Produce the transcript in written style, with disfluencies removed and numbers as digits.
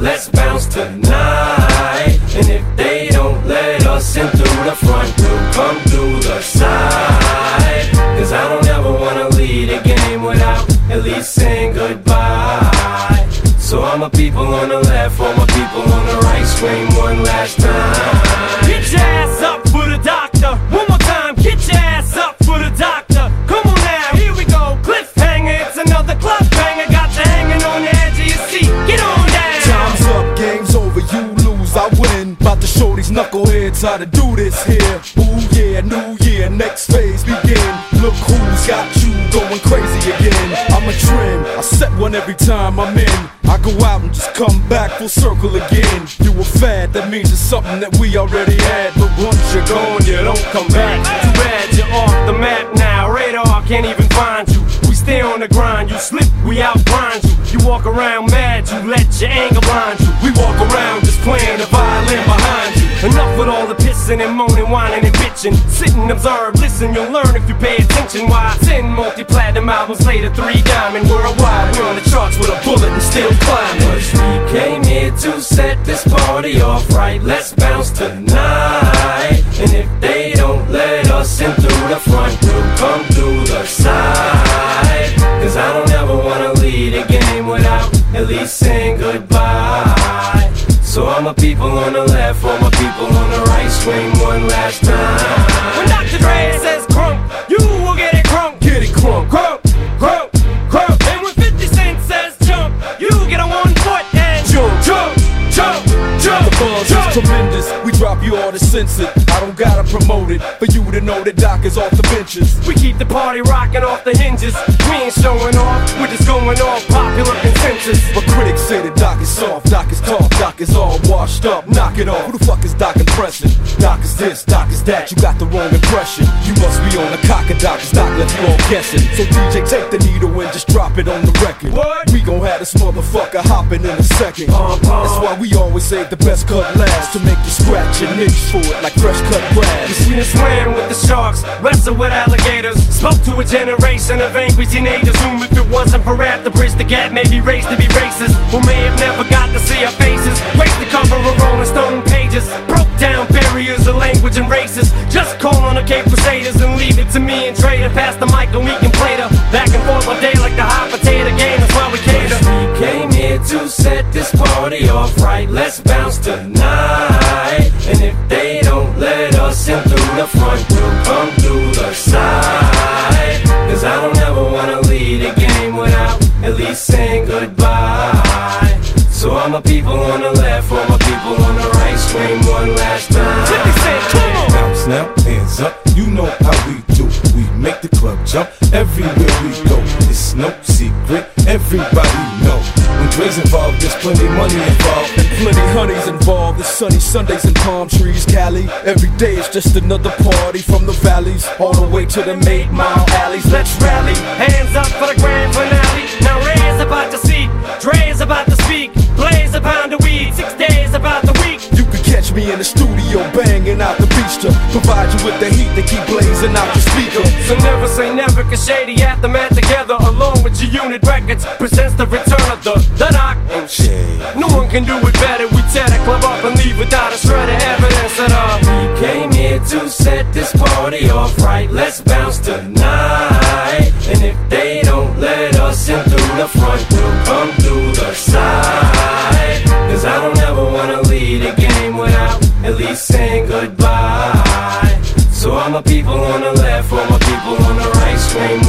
let's bounce tonight. And if they don't let us in through the front, we'll come through the side. Cause I don't ever wanna lead a game without at least saying goodbye. So all my people on the left, all my people on the right, scream one last time. Get your ass up for the doctor. One more time, get your ass up for the doctor. Come on now, here we go. Cliffhanger, it's another club banger. Got you hanging on the edge of your seat. Get on down. Time's up, game's over, you lose, I win. About to show these knuckleheads how to do this here. Ooh yeah, new year, next phase begin. Look who's got you going crazy again. I'm a trend, I set one every time I'm in. I go out and just come back full circle again. You a fad, that means it's something that we already had. But once you're gone, you don't come back. Too bad you're off the map now. Radar can't even find you. We stay on the grind, you slip, we outgrind you. You walk around mad, you let your anger blind you. We walk around just playing the violin behind you. Enough with all the pissing and moaning, whining and bitching. Sit and observe, listen, you'll learn if you pay attention. Why 10 multi-platinum albums later, 3 diamond worldwide. We're on the charts with a bullet and still climbing. Cause we came here to set this party off right. Let's bounce tonight. And if they don't let us in through the front, we'll come through the side. Cause I don't ever wanna lead a game without at least saying goodbye. So all my people on the left, all my people on the right, scream one last time. When Dr. Dre says crunk, you will get it crunk. Get it crunk, Crunk, crunk, crunk. And when 50 Cent says jump, you get a 1 foot and jump, jump, jump, jump. the buzz is tremendous, we drop you all to sense it. I don't gotta promote it, for you to know that Doc is off the benches. We keep the party rocking off the hinges. We ain't showing off, we're just going off popular consensus. But critics say that Doc is soft, Doc is tough, Doc is all washed up, knock it off. Who the fuck is Doc impressing? Doc is this, Doc is that, you got the wrong impression. You must be on the cock of Doc, cause Doc left you all guessing. So DJ, take the needle and just drop it on the record. What? We gon' have this motherfucker hopping in a second. That's why we always save the best cut last, to make you scratch your itch for it like fresh cut grass. We done swam with the sharks, wrestled with alligators, spoke to a generation of angry teenagers whom if it wasn't for rap to bridge the gap, maybe raised to be racist, who may have never got to see our faces, graced the cover of Rolling Stone pages, broke down barriers of language and races. Just call on the Cape Crusaders and leave it to me and Trader. Pass the mic and we can play the back and forth all day like the hot potato game. That's why we cater. We came here to set this party off right. Let's bounce tonight. And if they don't let us in through the front, we'll come through the side. Cause I don't ever wanna lead a game without at least saying goodbye. So all my people on the left, all my people on the right, scream one last time. 50 Cent, come on! Bounce now, hands up, you know how we do. We make the club jump everywhere we go. It's no secret, everybody know. When Dre's involved, there's plenty money involved. And plenty honeys involved. It's sunny Sundays and palm trees, Cali. Every day is just another party from the valleys all the way to the 8 Mile alleys. Let's rally, hands up for the grand finale. Now Ray's about to see, Dre's about to speak. Blaze a pound of weed, 6 days about the week. You can catch me in the studio banging out the beach to provide you with the heat to keep blazing out your speaker. So never say never, cause Shady Aftermath together along with your unit records presents the return of the Doc and shit. No one can do it better. We tear the club up and leave without a shred of evidence at all. We came here to set this party off right. Let's bounce tonight. And if they don't let us in through the front, we'll come through the side. Cause I don't ever wanna lead a game without at least saying goodbye. So all my people on the left, all my people on the right, scream